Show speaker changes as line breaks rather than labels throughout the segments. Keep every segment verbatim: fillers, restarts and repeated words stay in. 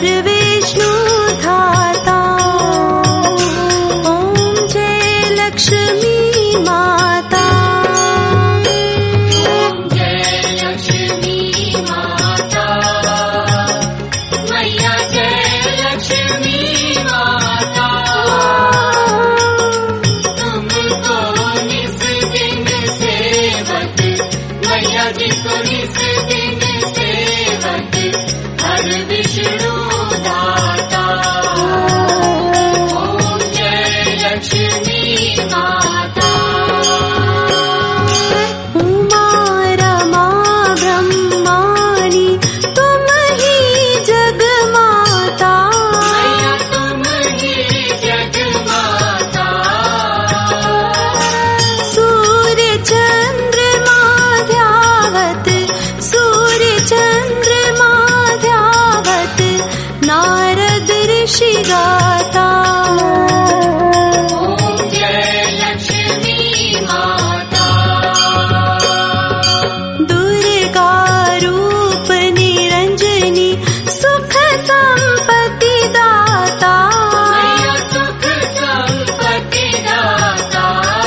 हर विष्णु धाता। ओम जय लक्ष्मी माता।
ओम जय लक्ष्मी माता। मैया जय लक्ष्मी माता। तुमको निस दिन सेवक, मैया जी को निस दिन सेवक, हर विष्णु दाता। ओम जय लक्ष्मी माता।
उमा रमा ब्रह्माणी तुम ही जग माता।
मैया तुम ही जग माता।
सूर्य चंद्रमा ध्यावत, सूर्य चंद्रमा ध्यावत, नारद ऋषि गाता।
ओम जय लक्ष्मी माता।
दुर्गा रूप निरंजनी सुख संपत्ति दाता।
मैया सुख संपत्ति दाता।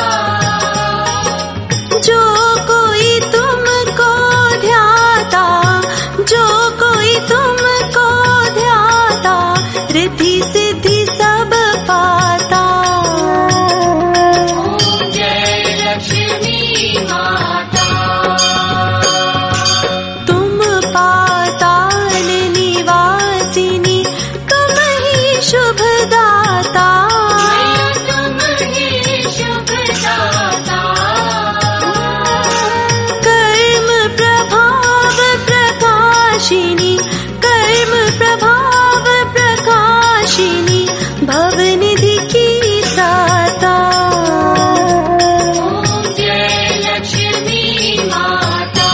जो कोई तुमको ध्याता, जो कोई तुमको ध्याता, रिद्धि सिद्धि सब पाता।
ओम जय लक्ष्मी माता।
तुम पाताल निवासिनी तुम ही शुभ दाता।
मैया तुम ही शुभ दाता।
कर्म प्रभाव प्रकाशिनी, कर्म प्रभाव प्रकाशिनी, भवनिधि की त्राता।
ओम जय लक्ष्मी माता।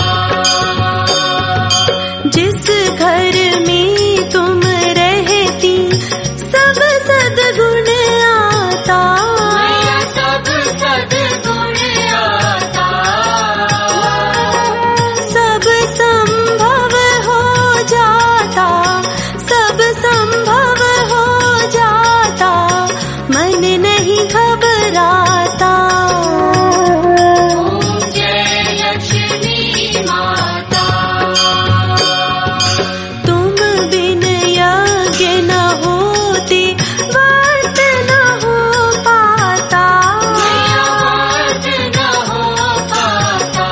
जिस घर में तुम रहती सब सद्गुण आता।
मैया सब सद्गुण आता।
सब संभव हो जाता, सब संभव हो जाता, मन नहीं घबराता।
ओम जय लक्ष्मी माता।
तुम बिन यज्ञ न होते व्रत न हो पाता।
मैया व्रत न हो पाता।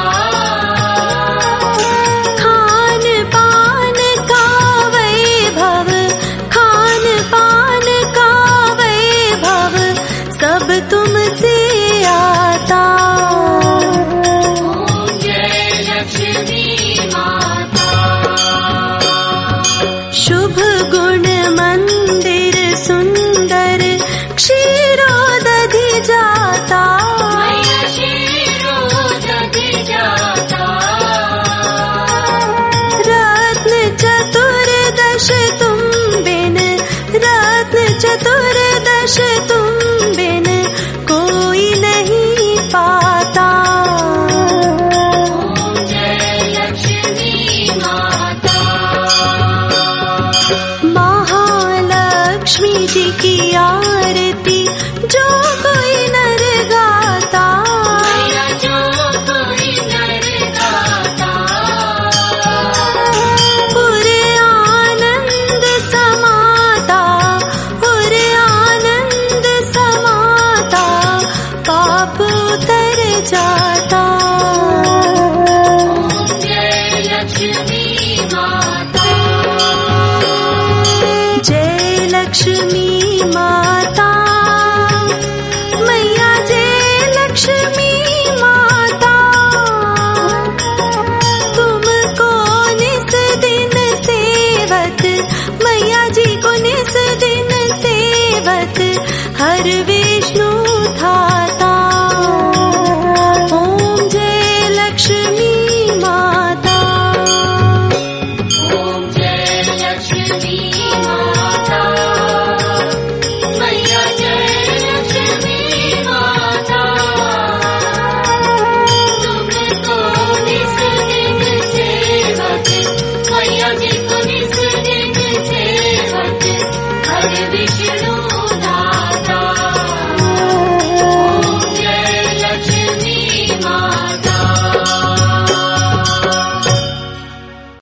खान पान का वैभव, खान पान का वैभव, सब तुमसे आता।
ओम जय लक्ष्मी माता।
शुभ गुण मंदिर सुंदर क्षीरोदधि जाता।
मैया क्षीरोदधि जाता।
रत्न चतुर्दश तुम बिन, रत्न चतुर्दश तुम बिन कोई नहीं पाता।
ओम जय लक्ष्मी माता।
महालक्ष्मी जी की आरती जो कोई नर गाता।
मैया जो कोई नर गाता।
पूरे आनंद समाता, पूरे आनंद समाता, पाप उतर जाता।
ओम जय लक्ष्मी माता।
जय लक्ष्मी माता। मैया जय लक्ष्मी माता। तुमको निस दिन सेवत, मैया जी को निस दिन सेवत, हर